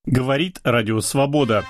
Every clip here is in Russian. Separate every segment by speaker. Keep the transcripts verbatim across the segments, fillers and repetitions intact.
Speaker 1: Говорит Радио Свобода.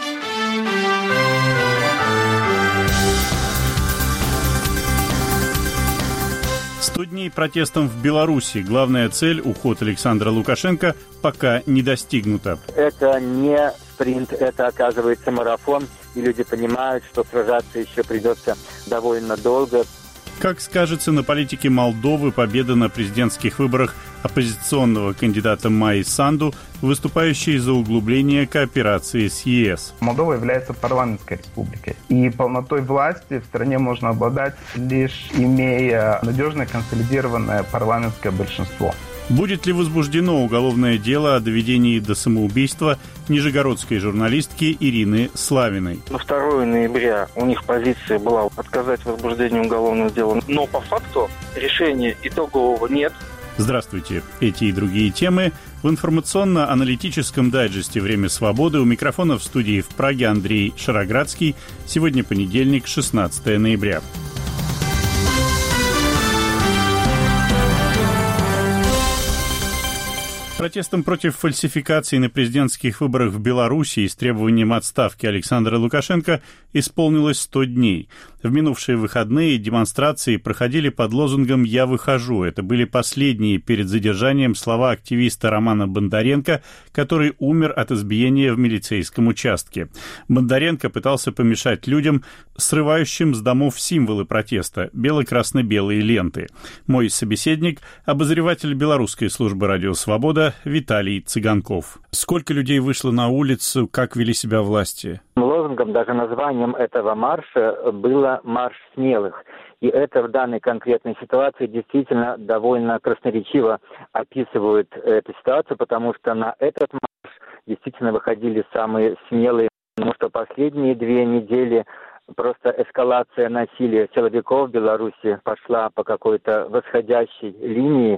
Speaker 1: сто дней протестом в Беларуси. Главная цель – уход Александра Лукашенко – пока не достигнута.
Speaker 2: Это не спринт, это, оказывается, марафон. И люди понимают, что сражаться еще придется довольно долго.
Speaker 1: Как скажется на политике Молдовы победа на президентских выборах оппозиционного кандидата Майи Санду, выступающей за углубление кооперации с ЕС?
Speaker 3: Молдова является парламентской республикой, и полнотой власти в стране можно обладать, лишь имея надежное консолидированное парламентское большинство.
Speaker 1: Будет ли возбуждено уголовное дело о доведении до самоубийства нижегородской журналистки Ирины Славиной?
Speaker 4: На второго ноября у них позиция была отказать в возбуждении уголовного дела, но по факту решения итогового нет.
Speaker 1: Здравствуйте. Эти и другие темы в информационно-аналитическом дайджесте «Время свободы». У микрофона в студии в Праге Андрей Шароградский. Сегодня понедельник, шестнадцатого ноября. Протестом против фальсификации на президентских выборах в Беларуси и с требованием отставки Александра Лукашенко исполнилось сто дней. В минувшие выходные демонстрации проходили под лозунгом «Я выхожу». Это были последние перед задержанием слова активиста Романа Бондаренко, который умер от избиения в милицейском участке. Бондаренко пытался помешать людям, срывающим с домов символы протеста – бело-красно-белые ленты. Мой собеседник – обозреватель белорусской службы «Радио Свобода» Виталий Цыганков. Сколько людей вышло на улицу, как вели себя власти?
Speaker 2: Лозунгом, даже названием этого марша было «Марш смелых». И это в данной конкретной ситуации действительно довольно красноречиво описывает эту ситуацию, потому что на этот марш действительно выходили самые смелые, потому что последние две недели просто эскалация насилия силовиков в Беларуси пошла по какой-то восходящей линии.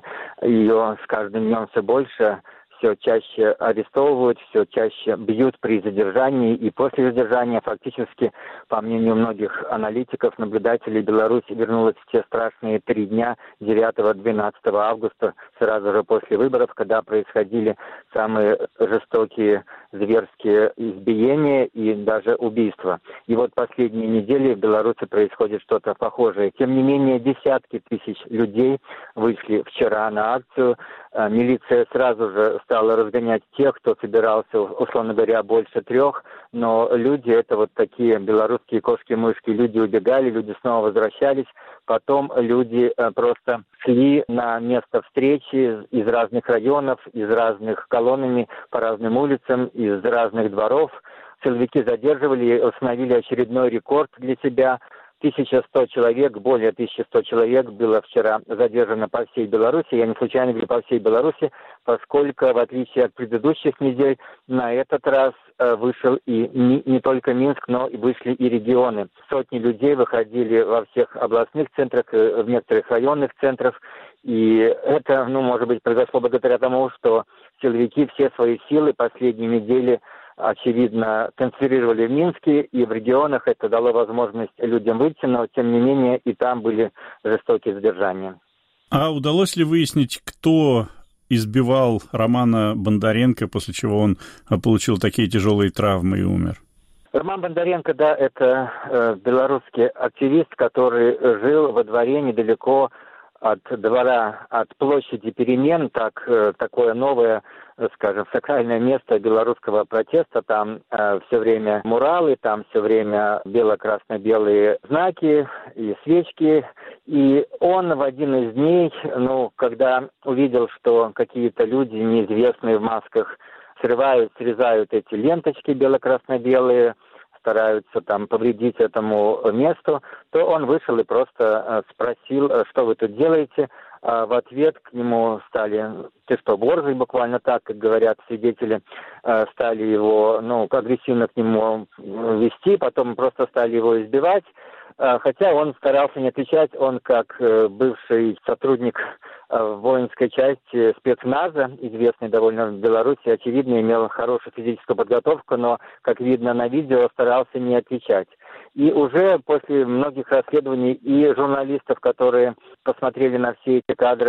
Speaker 2: Ее с каждым днем все больше, все чаще арестовывают, все чаще бьют при задержании. И после задержания фактически, по мнению многих аналитиков, наблюдателей, Беларусь вернулась в те страшные три дня девятого-двенадцатого августа, сразу же после выборов, когда происходили самые жестокие зверские избиения и даже убийства. И вот последние недели в Беларуси происходит что-то похожее. Тем не менее, десятки тысяч людей вышли вчера на акцию. Милиция сразу же стала разгонять тех, кто собирался, условно говоря, больше трех, но люди, это вот такие белорусские кошки-мышки, люди убегали, люди снова возвращались, потом люди просто шли на место встречи из разных районов, из разных колоннами, по разным улицам, из разных дворов. Силовики задерживали, установили очередной рекорд для себя. тысяча сто человек, более тысячи сто человек было вчера задержано по всей Беларуси. Я не случайно говорю по всей Беларуси, поскольку, в отличие от предыдущих недель, на этот раз вышел и не, не только Минск, но и вышли и регионы. Сотни людей выходили во всех областных центрах, в некоторых районных центрах. И это, ну, может быть, произошло благодаря тому, что силовики все свои силы последние недели очевидно, концентрировали в Минске, и в регионах это дало возможность людям выйти, но, тем не менее, и там были жестокие задержания.
Speaker 1: А удалось ли выяснить, кто избивал Романа Бондаренко, после чего он получил такие тяжелые травмы и умер?
Speaker 2: Роман Бондаренко, да, это э, белорусский активист, который жил во дворе недалеко от двора, от площади Перемен, так, э, такое новое, скажем, сакральное место белорусского протеста. Там э, все время муралы, там все время бело-красно-белые знаки и свечки. И он в один из дней, ну, когда увидел, что какие-то люди неизвестные в масках срывают, срезают эти ленточки бело-красно-белые, стараются там повредить этому месту, то он вышел и просто спросил, что вы тут делаете. А в ответ к нему стали, ты что, борзый, буквально так, как говорят свидетели, стали его, ну, агрессивно к нему вести, потом просто стали его избивать. Хотя он старался не отвечать, он как бывший сотрудник воинской части спецназа, известный довольно в Беларуси, очевидно, имел хорошую физическую подготовку, но, как видно на видео, старался не отвечать. И уже после многих расследований и журналистов, которые посмотрели на все эти кадры,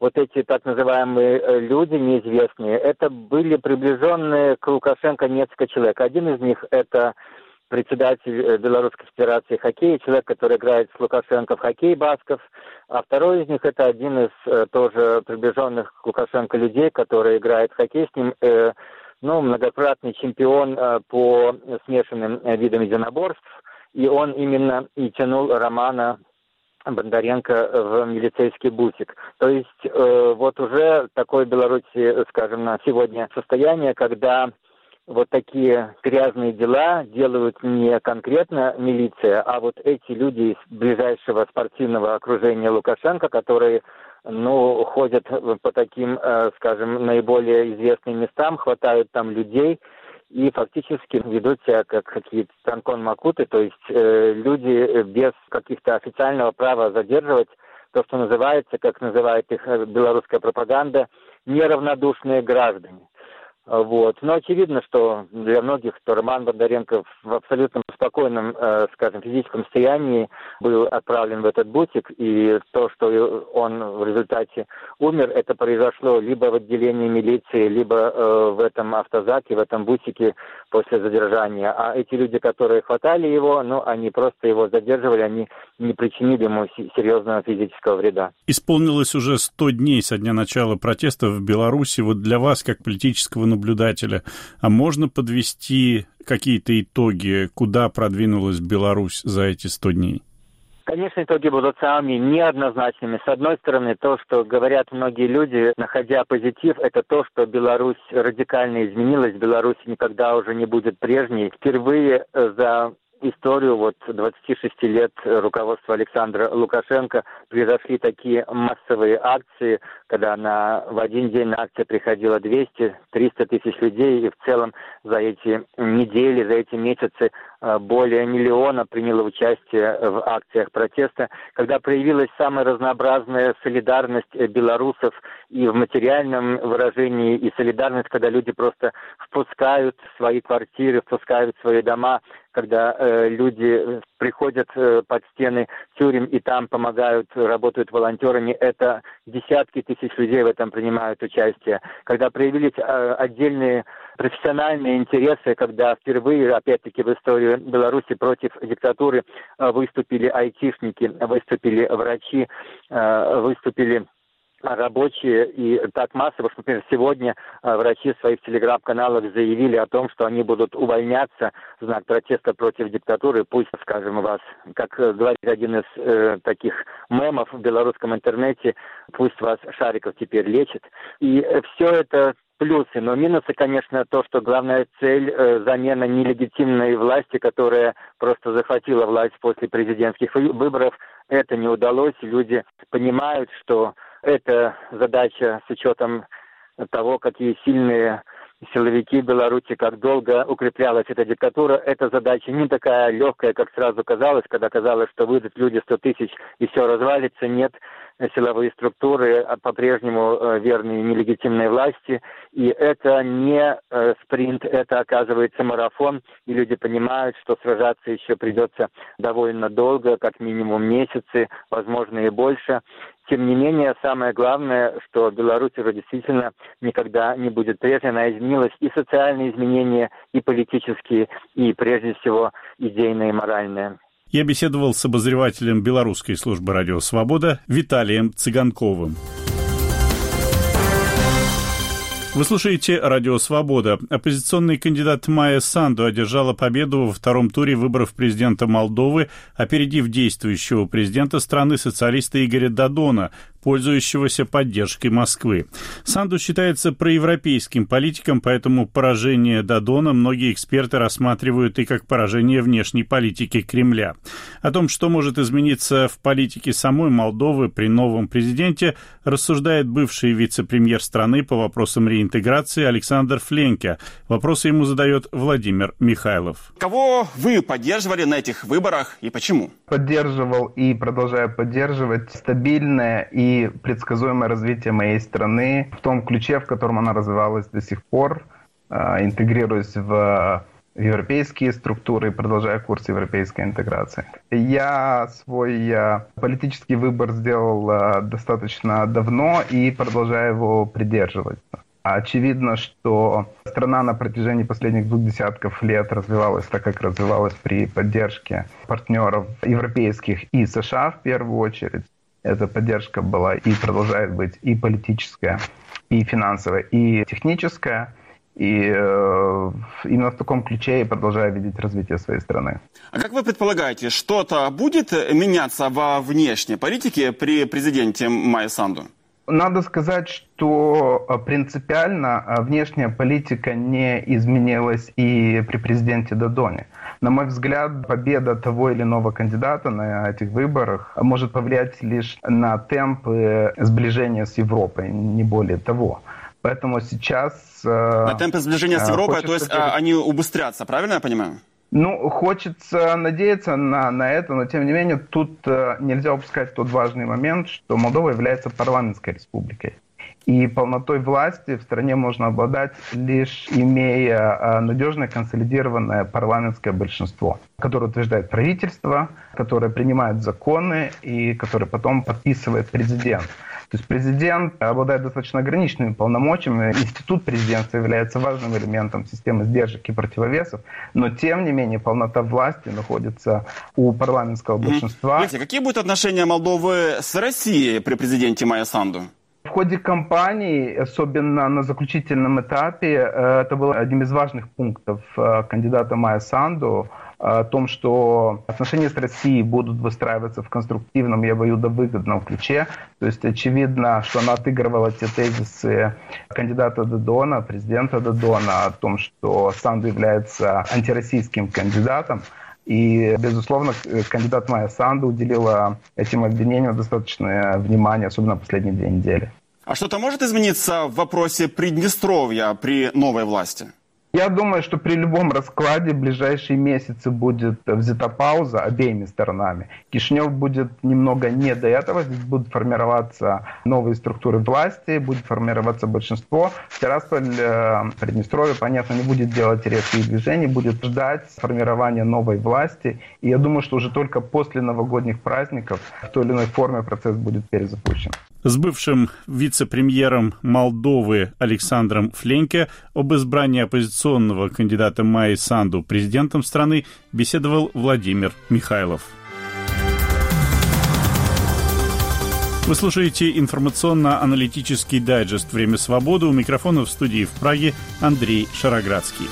Speaker 2: вот эти так называемые люди неизвестные, это были приближенные к Лукашенко несколько человек. Один из них – это председатель Белорусской Федерации хоккея, человек, который играет с Лукашенко в хоккей Басков, а второй из них – это один из тоже приближенных к Лукашенко людей, который играет в хоккей с ним, ну, многократный чемпион по смешанным видам единоборств, и он именно и тянул Романа Бондаренко в милицейский бусик. То есть э, вот уже такое в Беларуси, скажем, на сегодня состояние, когда вот такие грязные дела делают не конкретно милиция, а вот эти люди из ближайшего спортивного окружения Лукашенко, которые, ну, ходят по таким, э, скажем, наиболее известным местам, хватают там людей и фактически ведут себя как какие-то танкон макуты, то есть э, люди без каких-то официального права задерживать, то, что называется, как называет их белорусская пропаганда, неравнодушные граждане. Вот. Но очевидно, что для многих что Роман Бондаренко в абсолютно спокойном, э, скажем, физическом состоянии был отправлен в этот бутик, и то, что он в результате умер, это произошло либо в отделении милиции, либо э, в этом автозаке, в этом бутике после задержания. А эти люди, которые хватали его, ну, они просто его задерживали, они не причинили ему серьезного физического вреда.
Speaker 1: Исполнилось уже сто дней со дня начала протестов в Беларуси. Вот для вас, как политического наблюдателя, а можно подвести какие-то итоги, куда продвинулась Беларусь за эти сто дней?
Speaker 2: Конечно, итоги будут самыми неоднозначными. С одной стороны, то, что говорят многие люди, находя позитив, это то, что Беларусь радикально изменилась, Беларусь никогда уже не будет прежней. Впервые за историю вот двадцати шести лет руководства Александра Лукашенко произошли такие массовые акции, когда на, в один день на акции приходило двести-триста тысяч людей, и в целом за эти недели, за эти месяцы более миллиона приняло участие в акциях протеста, когда проявилась самая разнообразная солидарность белорусов и в материальном выражении, и солидарность, когда люди просто впускают в свои квартиры, впускают в свои дома, когда э, люди приходят э, под стены тюрем и там помогают, работают волонтерами. Это десятки тысяч людей в этом принимают участие. Когда проявились э, отдельные профессиональные интересы, когда впервые, опять-таки, в истории Беларуси против диктатуры э, выступили айтишники, выступили врачи, э, выступили рабочие, и так массово, что, например, сегодня э, врачи в своих телеграм-каналах заявили о том, что они будут увольняться в знак протеста против диктатуры. Пусть, скажем, у вас, как говорит один из э, таких мемов в белорусском интернете, пусть вас Шариков теперь лечит. И э, все это плюсы, но минусы, конечно, то, что главная цель э, замена нелегитимной власти, которая просто захватила власть после президентских выборов, это не удалось. Люди понимают, что эта задача с учетом того, какие сильные силовики Беларуси, как долго укреплялась эта диктатура, эта задача не такая легкая, как сразу казалось, когда казалось, что выйдут люди сто тысяч и все развалится. Нет, силовые структуры по-прежнему верны нелегитимной власти, и это не спринт, это оказывается марафон, и люди понимают, что сражаться еще придется довольно долго, как минимум месяцы, возможно и больше. Тем не менее, самое главное, что Беларусь уже действительно никогда не будет прежней. Она изменилась, и социальные изменения, и политические, и прежде всего идейные и моральные.
Speaker 1: Я беседовал с обозревателем Белорусской службы «Радио Свобода» Виталием Цыганковым. Вы слушаете «Радио Свобода». Оппозиционный кандидат Майя Санду одержала победу во втором туре выборов президента Молдовы, опередив действующего президента страны социалиста Игоря Додона, пользующегося поддержкой Москвы. Санду считается проевропейским политиком, поэтому поражение Додона многие эксперты рассматривают и как поражение внешней политики Кремля. О том, что может измениться в политике самой Молдовы при новом президенте, рассуждает бывший вице-премьер страны по вопросам реинтеграции Александр Фленке. Вопросы ему задает Владимир Михайлов.
Speaker 5: Кого вы поддерживали на этих выборах и почему?
Speaker 3: Поддерживал и продолжаю поддерживать стабильное и и предсказуемое развитие моей страны в том ключе, в котором она развивалась до сих пор, интегрируясь в в европейские структуры и продолжая курс европейской интеграции. Я свой политический выбор сделал достаточно давно и продолжаю его придерживаться. Очевидно, что страна на протяжении последних двух десятков лет развивалась так, как развивалась при поддержке партнеров европейских и США в первую очередь. Эта поддержка была и продолжает быть и политическая, и финансовая, и техническая. И э, именно в таком ключе я продолжаю видеть развитие своей страны.
Speaker 5: А как вы предполагаете, что-то будет меняться во внешней политике при президенте Майе Санду?
Speaker 3: Надо сказать, что принципиально внешняя политика не изменилась и при президенте Додоне. На мой взгляд, победа того или иного кандидата на этих выборах может повлиять лишь на темпы сближения с Европой, не более того. Поэтому сейчас...
Speaker 5: На темпы сближения с Европой,
Speaker 3: хочется...
Speaker 5: то есть они убыстрятся, правильно я понимаю?
Speaker 3: Ну, хочется надеяться на, на это, но тем не менее тут э, нельзя упускать тот важный момент, что Молдова является парламентской республикой. И полнотой власти в стране можно обладать, лишь имея э, надежное консолидированное парламентское большинство, которое утверждает правительство, которое принимает законы и которое потом подписывает президент. То есть президент обладает достаточно ограниченными полномочиями. Институт президентства является важным элементом системы сдержек и противовесов, но тем не менее полнота власти находится у парламентского большинства.
Speaker 5: Алексей, какие будут отношения Молдовы с Россией при президенте Майе Санду?
Speaker 3: В ходе кампании, особенно на заключительном этапе, это был одним из важных пунктов кандидата Майе Санду, о том, что отношения с Россией будут выстраиваться в конструктивном и обоюдовыгодном ключе. То есть очевидно, что она отыгрывала те тезисы кандидата Додона, президента Додона, о том, что Санду является антироссийским кандидатом. И, безусловно, кандидат Майя Санду уделила этим обвинениям достаточное внимание, особенно последние две недели.
Speaker 5: А что-то может измениться в вопросе Приднестровья при новой власти?
Speaker 3: Я думаю, что при любом раскладе в ближайшие месяцы будет взята пауза обеими сторонами. Кишинев будет немного не до этого, здесь будут формироваться новые структуры власти, будет формироваться большинство. Тирасполь, Приднестровье, понятно, не будет делать резких движений, будет ждать формирования новой власти. И я думаю, что уже только после новогодних праздников в той или иной форме процесс будет перезапущен.
Speaker 1: С бывшим вице-премьером Молдовы Александром Фленке об избрании оппозиционного кандидата Майи Санду президентом страны беседовал Владимир Михайлов. Вы слушаете информационно-аналитический дайджест «Время свободы». У микрофона в студии в Праге Андрей Шароградский.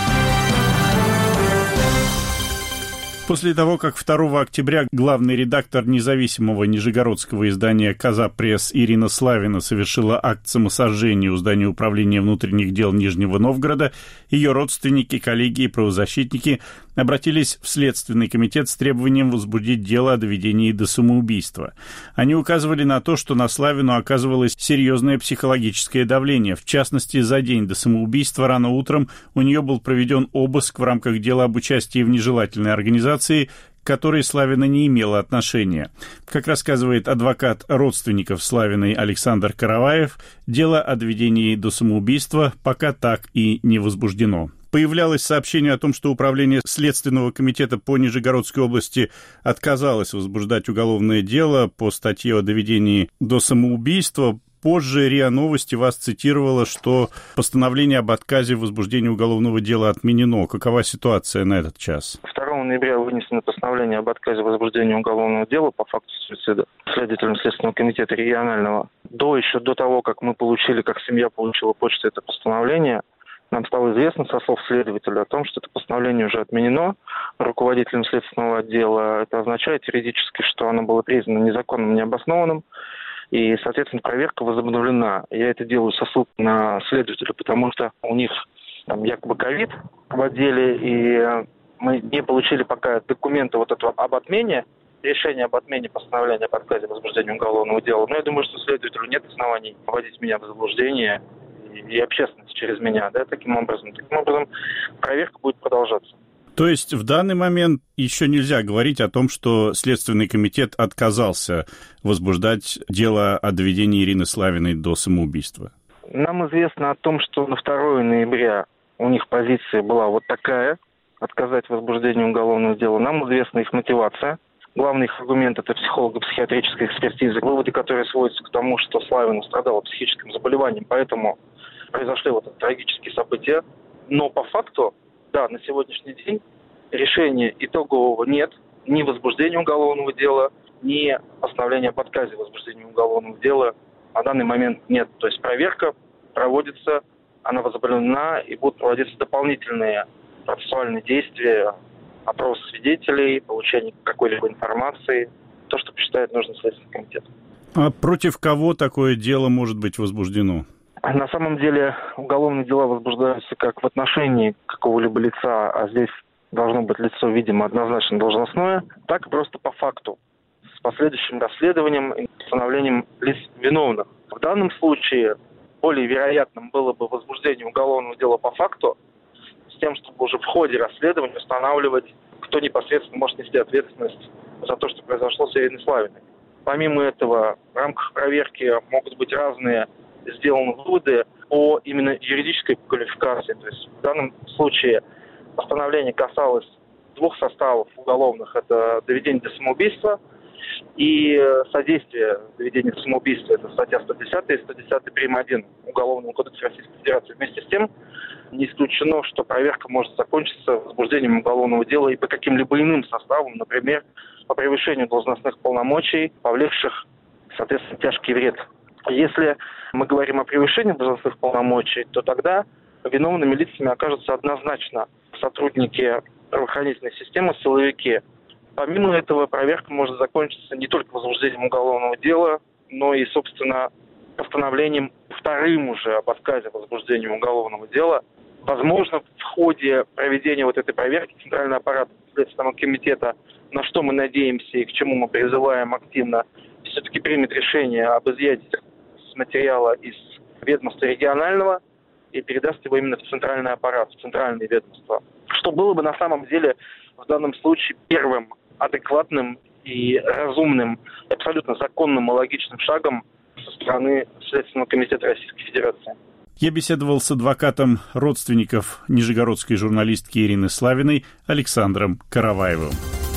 Speaker 1: После того, как второго октября главный редактор независимого нижегородского издания «Коза Пресс» Ирина Славина совершила акт самосожжения у здания управления внутренних дел Нижнего Новгорода, ее родственники, коллеги и правозащитники обратились в Следственный комитет с требованием возбудить дело о доведении до самоубийства. Они указывали на то, что на Славину оказывалось серьезное психологическое давление. В частности, за день до самоубийства рано утром у нее был проведен обыск в рамках дела об участии в нежелательной организации, к которой Славина не имела отношения. Как рассказывает адвокат родственников Славиной Александр Караваев, дело о доведении до самоубийства пока так и не возбуждено. Появлялось сообщение о том, что управление Следственного комитета по Нижегородской области отказалось возбуждать уголовное дело по статье о доведении до самоубийства. Позже РИА Новости вас цитировала, что постановление об отказе в возбуждении уголовного дела отменено. Какова ситуация на этот час?
Speaker 4: второго ноября вынесено постановление об отказе в возбуждении уголовного дела по факту суицида следователем Следственного комитета регионального. До еще до того, как мы получили, как семья получила почту это постановление, нам стало известно со слов следователя о том, что это постановление уже отменено руководителем следственного отдела. Это означает юридически, что оно было признано незаконным, необоснованным, и, соответственно, проверка возобновлена. Я это делаю со ссылкой на следователя, потому что у них там якобы ковид в отделе, и мы не получили пока документа вот этого об отмене, решение об отмене постановления об отказе в возбуждении уголовного дела. Но я думаю, что следователю нет оснований вводить меня в заблуждение и общественность через меня, да, таким образом. Таким образом, проверка будет продолжаться.
Speaker 1: То есть в данный момент еще нельзя говорить о том, что Следственный комитет отказался возбуждать дело о доведении Ирины Славиной до самоубийства?
Speaker 4: Нам известно о том, что на второго ноября у них позиция была вот такая. отказать в возбуждении уголовного дела. Нам известна их мотивация. Главный их аргумент – это психолого-психиатрическая экспертиза, выводы, которые сводятся к тому, что Славина страдала психическим заболеванием, поэтому произошли вот эти трагические события. Но по факту, да, на сегодняшний день решения итогового нет, ни возбуждения уголовного дела, ни постановления об отказе в возбуждении уголовного дела на данный момент нет. То есть проверка проводится, она возобновлена, и будут проводиться дополнительные процессуальные действия, опрос свидетелей, получение какой-либо информации, то, что посчитает нужным Следственный комитет.
Speaker 1: А против кого такое дело может быть возбуждено?
Speaker 4: На самом деле уголовные дела возбуждаются как в отношении какого-либо лица, а здесь должно быть лицо, видимо, однозначно должностное, так и просто по факту, с последующим расследованием и постановлением лиц виновных. В данном случае более вероятным было бы возбуждение уголовного дела по факту, с тем, чтобы уже в ходе расследования устанавливать, кто непосредственно может нести ответственность за то, что произошло с Ириной Славиной. Помимо этого, в рамках проверки могут быть разные сделаны выводы по именно юридической квалификации. То есть в данном случае постановление касалось двух составов уголовных. Это доведение до самоубийства и содействие доведению до самоубийства. Это статья сто десятая и сто десятая прим. один Уголовного кодекса Российской Федерации. Вместе с тем, не исключено, что проверка может закончиться возбуждением уголовного дела и по каким-либо иным составам, например, по превышению должностных полномочий, повлекших, соответственно, тяжкий вред. Если мы говорим о превышении должностных полномочий, то тогда виновными лицами окажутся однозначно сотрудники правоохранительной системы, силовики. Помимо этого, проверка может закончиться не только возбуждением уголовного дела, но и, собственно, постановлением вторым уже об отказе в возбуждении уголовного дела. Возможно, в ходе проведения вот этой проверки Центральный аппарат Следственного комитета, на что мы надеемся и к чему мы призываем активно, все-таки примет решение об изъятии с материала из ведомства регионального и передаст его именно в центральный аппарат, в центральные ведомства. Что было бы на самом деле в данном случае первым адекватным и разумным, абсолютно законным и логичным шагом со стороны Следственного комитета Российской Федерации.
Speaker 1: Я беседовал с адвокатом родственников нижегородской журналистки Ирины Славиной Александром Караваевым.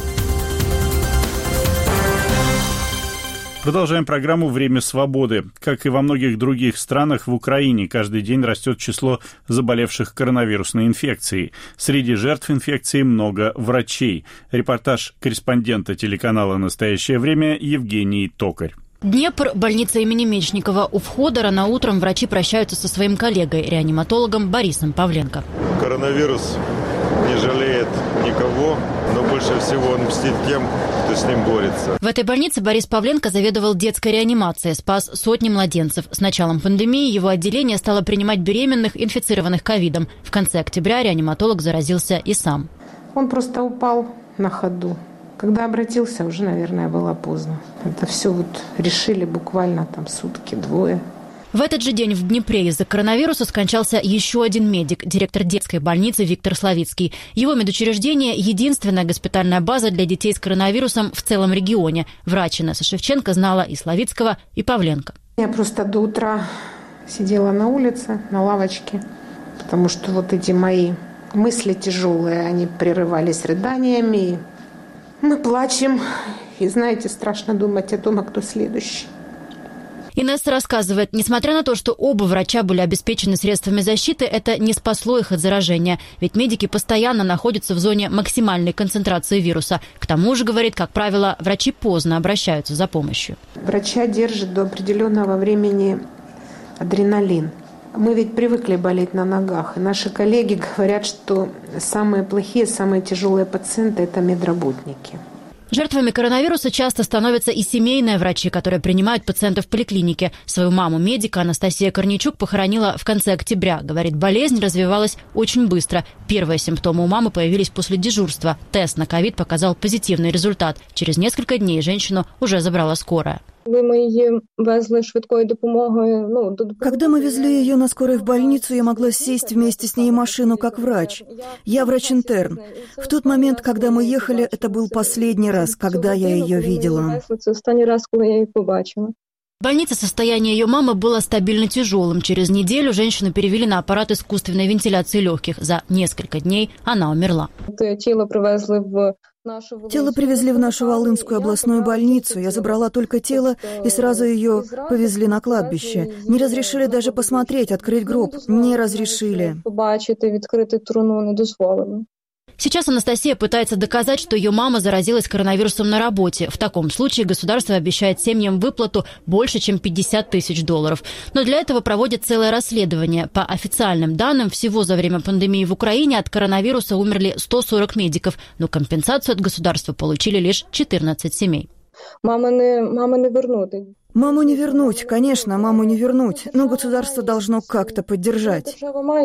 Speaker 1: Продолжаем программу «Время свободы». Как и во многих других странах, в Украине каждый день растет число заболевших коронавирусной инфекцией. Среди жертв инфекции много врачей. Репортаж корреспондента телеканала «Настоящее время» Евгений Токарь.
Speaker 6: Днепр, больница имени Мечникова. У входа рано утром врачи прощаются со своим коллегой, реаниматологом Борисом Павленко.
Speaker 7: Коронавирус не жалеет никого, но больше всего он мстит тем, кто с ним борется.
Speaker 6: В этой больнице Борис Павленко заведовал детской реанимацией, спас сотни младенцев. С началом пандемии его отделение стало принимать беременных, инфицированных ковидом. В конце октября реаниматолог заразился и сам.
Speaker 8: Он просто упал на ходу. Когда обратился, уже, наверное, было поздно. Это все вот решили буквально там сутки, двое.
Speaker 6: В этот же день в Днепре из-за коронавируса скончался еще один медик, директор детской больницы Виктор Славицкий. Его медучреждение – единственная госпитальная база для детей с коронавирусом в целом регионе. Врач Инесса Шевченко знала и Славицкого, и Павленко.
Speaker 8: Я просто до утра сидела на улице, на лавочке, потому что вот эти мои мысли тяжелые, они прерывались рыданиями. Мы плачем, и, знаете, страшно думать о том, а кто следующий.
Speaker 6: Инесса рассказывает, несмотря на то, что оба врача были обеспечены средствами защиты, это не спасло их от заражения. Ведь медики постоянно находятся в зоне максимальной концентрации вируса. К тому же, говорит, как правило, врачи поздно обращаются за помощью.
Speaker 8: Врача держит до определенного времени адреналин. Мы ведь привыкли болеть на ногах. И наши коллеги говорят, что самые плохие, самые тяжелые пациенты – это медработники.
Speaker 6: Жертвами коронавируса часто становятся и семейные врачи, которые принимают пациентов в поликлинике. Свою маму, медика Анастасия Корничук, похоронила в конце октября. Говорит, болезнь развивалась очень быстро. Первые симптомы у мамы появились после дежурства. Тест на ковид показал позитивный результат. Через несколько дней женщину уже забрала скорая.
Speaker 9: Когда мы везли ее на скорой в больницу, я могла сесть вместе с ней в машину как врач. Я врач-интерн. В тот момент, когда мы ехали, это был последний раз, когда я ее видела.
Speaker 6: В больнице состояние ее мамы было стабильно тяжелым. Через неделю женщину перевели на аппарат искусственной вентиляции легких. За несколько дней она умерла.
Speaker 9: Тело привезли в Тело привезли в нашу Волынскую областную больницу. Я забрала только тело и сразу ее повезли на кладбище. Не разрешили даже посмотреть, открыть гроб. Не разрешили.
Speaker 6: Сейчас Анастасия пытается доказать, что ее мама заразилась коронавирусом на работе. В таком случае государство обещает семьям выплату больше, чем пятьдесят тысяч долларов. Но для этого проводит целое расследование. По официальным данным, всего за время пандемии в Украине от коронавируса умерли сто сорок медиков, но компенсацию от государства получили лишь четырнадцать семей.
Speaker 9: Мама не, мама не вернуть. Маму не вернуть, конечно, маму не вернуть, но государство должно как-то поддержать.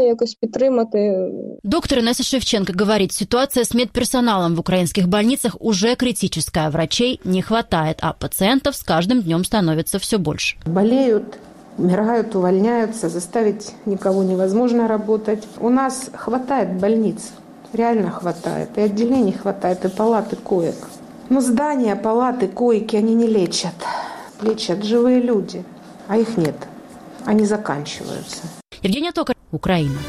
Speaker 6: Доктор Инесса Шевченко говорит, ситуация с медперсоналом в украинских больницах уже критическая. Врачей не хватает, а пациентов с каждым днем становится все больше.
Speaker 8: Болеют, умирают, увольняются, заставить никого невозможно работать. У нас хватает больниц, реально хватает, и отделений хватает, и палат, и коек. Но здания, палаты, койки, они не лечат. Лечат живые люди, а их нет. Они заканчиваются.
Speaker 6: Евгения Токарь, Украина.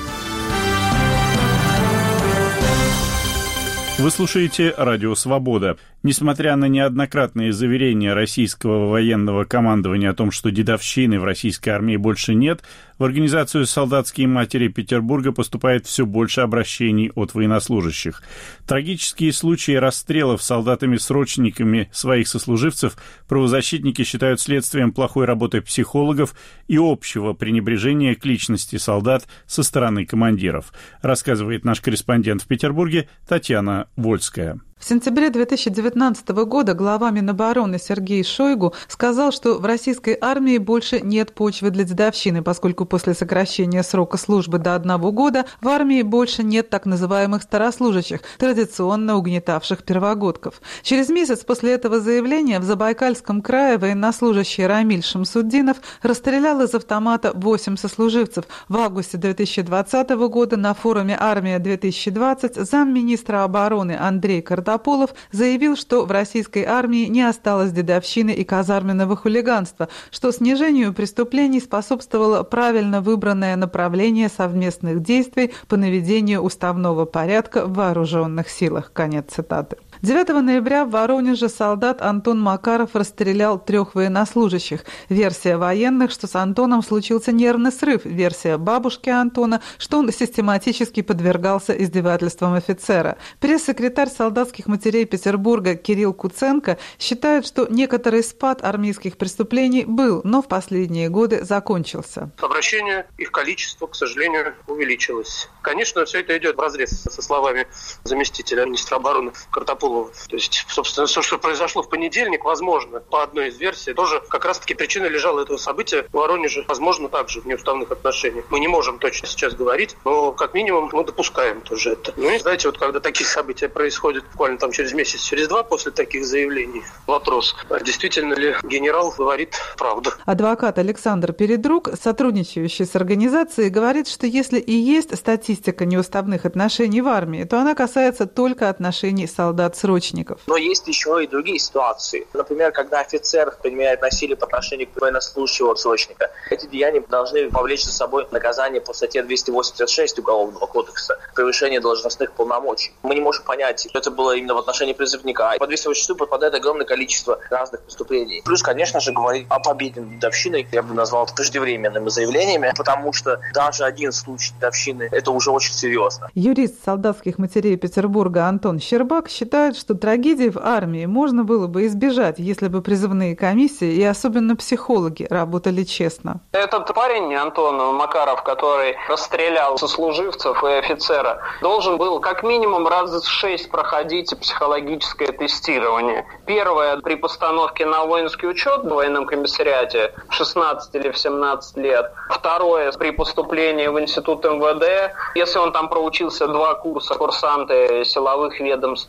Speaker 1: Вы слушаете «Радио Свобода». Несмотря на неоднократные заверения российского военного командования о том, что дедовщины в российской армии больше нет, в организацию «Солдатские матери» Петербурга поступает все больше обращений от военнослужащих. Трагические случаи расстрелов солдатами-срочниками своих сослуживцев правозащитники считают следствием плохой работы психологов и общего пренебрежения к личности солдат со стороны командиров, рассказывает наш корреспондент в Петербурге Татьяна Вольская.
Speaker 10: В сентябре две тысячи девятнадцатого года глава Минобороны Сергей Шойгу сказал, что в российской армии больше нет почвы для дедовщины, поскольку после сокращения срока службы до одного года в армии больше нет так называемых старослужащих, традиционно угнетавших первогодков. Через месяц после этого заявления в Забайкальском крае военнослужащий Рамиль Шамсуддинов расстрелял из автомата восемь сослуживцев. В августе две тысячи двадцатого года на форуме «Армия-две тысячи двадцать» замминистра обороны Андрей Картополов заявил, что в российской армии не осталось дедовщины и казарменного хулиганства, что снижению преступлений способствовало правильно выбранное направление совместных действий по наведению уставного порядка в вооруженных силах. Конец цитаты. девятого ноября в Воронеже солдат Антон Макаров расстрелял трех военнослужащих. Версия военных, что с Антоном случился нервный срыв. Версия бабушки Антона, что он систематически подвергался издевательствам офицера. Пресс-секретарь солдатских матерей Петербурга Кирилл Куценко считает, что некоторый спад армейских преступлений был, но в последние годы закончился.
Speaker 11: Обращение, их количество, к сожалению, увеличилось. Конечно, все это идет вразрез со словами заместителя министра обороны Картополова. То есть, собственно, все, что произошло в понедельник, возможно, по одной из версий, тоже как раз-таки причиной лежало этого события в Воронеже, возможно, также в неуставных отношениях. Мы не можем точно сейчас говорить, но как минимум мы допускаем тоже это. Ну и знаете, вот когда такие события происходят буквально там через месяц, через два после таких заявлений, вопрос, а действительно ли генерал говорит правду.
Speaker 10: Адвокат Александр Передрук, сотрудничающий с организацией, говорит, что если и есть статистика неуставных отношений в армии, то она касается только отношений солдат-срочников.
Speaker 12: Но есть еще и другие ситуации. Например, когда офицер применяет насилие по отношению к военнослужащему срочника. Эти деяния должны повлечь за собой наказание по статье двести восемьдесят шесть Уголовного кодекса «Превышение должностных полномочий». Мы не можем понять, что это было именно в отношении призывника. По двести восемьдесят шесть попадает огромное количество разных преступлений. Плюс, конечно же, говорить о победе над дедовщиной я бы назвал преждевременными заявлениями, потому что даже один случай дедовщины – это уже очень серьезно.
Speaker 10: Юрист солдатских матерей Петербурга Антон Щербак считает, что трагедии в армии можно было бы избежать, если бы призывные комиссии и особенно психологи работали честно.
Speaker 11: Этот парень, Антон Макаров, который расстрелял сослуживцев и офицера, должен был как минимум раз в шесть проходить психологическое тестирование. Первое при постановке на воинский учет в военном комиссариате в шестнадцать или в семнадцать лет. Второе при поступлении в институт эм вэ дэ. Если он там проучился два курса, курсанты силовых ведомств тоже проходят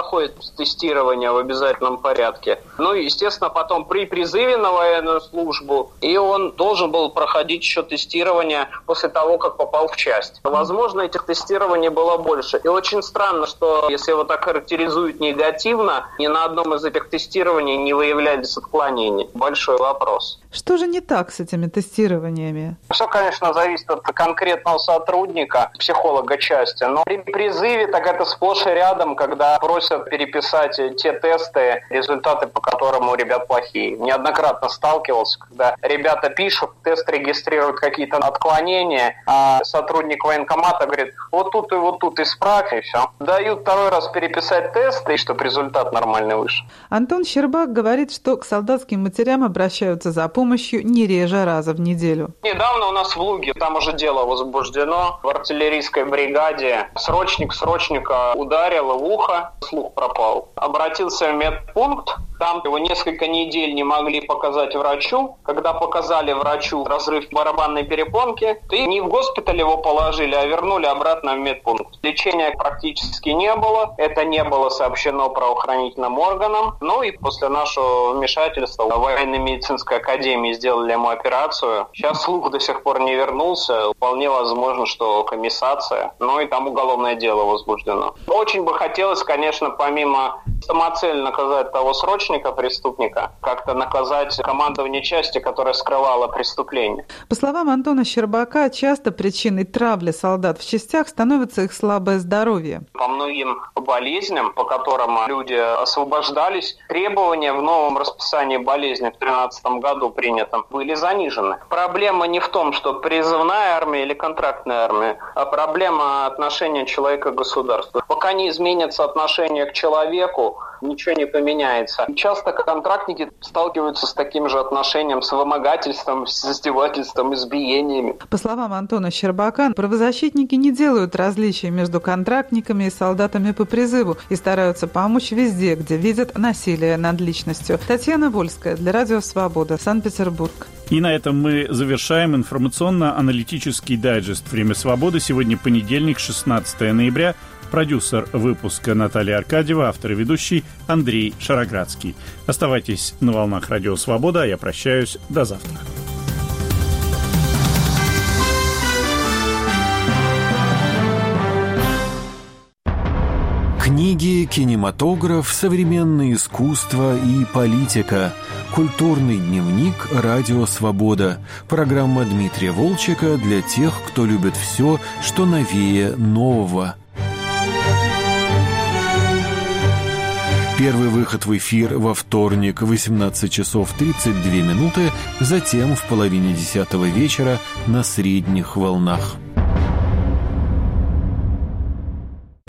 Speaker 13: проходит тестирование в обязательном порядке. Ну и, естественно, потом при призыве на военную службу, и он должен был проходить еще тестирование после того, как попал в часть. Возможно, этих тестирований было больше. И очень странно, что если его так характеризуют негативно, ни на одном из этих тестирований не выявлялись отклонения. Большой вопрос.
Speaker 10: Что же не так с этими тестированиями?
Speaker 13: Все, конечно, зависит от конкретного сотрудника, психолога части. Но при призыве так это сплошь и рядом, когда просят переписать те тесты, результаты по которым у ребят плохие. Неоднократно сталкивался, когда ребята пишут, тест регистрирует какие-то отклонения, а сотрудник военкомата говорит, вот тут и вот тут исправь, и все. Дают второй раз переписать тесты, и чтобы результат нормальный вышел.
Speaker 10: Антон Щербак говорит, что к солдатским матерям обращаются за помощью не реже раза в неделю.
Speaker 13: Недавно у нас в Луге, там уже дело возбуждено, в артиллерийской бригаде срочник срочника ударил в ухо, слух пропал. Обратился в медпункт, там его несколько недель не могли показать врачу. Когда показали врачу разрыв барабанной перепонки, то и не в госпиталь его положили, а вернули обратно в медпункт. Лечения практически не было, это не было сообщено правоохранительным органам. Ну и после нашего вмешательства в военно-медицинской академии сделали ему операцию. Сейчас слух до сих пор не вернулся. Вполне возможно, что комиссация. Ну и там уголовное дело возбуждено. Очень бы хотелось, конечно, помимо самоцельно наказать того срочника, преступника, как-то наказать командование части, которое скрывало преступление.
Speaker 10: По словам Антона Щербака, часто причиной травли солдат в частях становится их слабое здоровье.
Speaker 13: По многим болезням, по которым люди освобождались, требования в новом расписании болезней в две тысячи тринадцатом году принятом были занижены. Проблема не в том, что призывная армия или контрактная армия, а проблема отношения человека к государству. Пока не изменится отношение к человеку, ничего не поменяется. Часто контрактники сталкиваются с таким же отношением, с вымогательством, с издевательством, избиениями.
Speaker 10: По словам Антона Щербака, правозащитники не делают различий между контрактниками и солдатами по призыву и стараются помочь везде, где видят насилие над личностью. Татьяна Вольская для Радио Свобода, Санкт-Петербург.
Speaker 1: И на этом мы завершаем информационно-аналитический дайджест «Время свободы». Сегодня понедельник, шестнадцатое ноября. Продюсер выпуска Наталья Аркадьева, автор и ведущий Андрей Шароградский. Оставайтесь на волнах Радио Свобода, а я прощаюсь. До завтра.
Speaker 14: Книги, кинематограф, современное искусство и политика. Культурный дневник «Радио Свобода». Программа Дмитрия Волчека для тех, кто любит все, что новее нового. Первый выход в эфир во вторник в восемнадцать часов тридцать две минуты, затем в половине десятого вечера на средних волнах.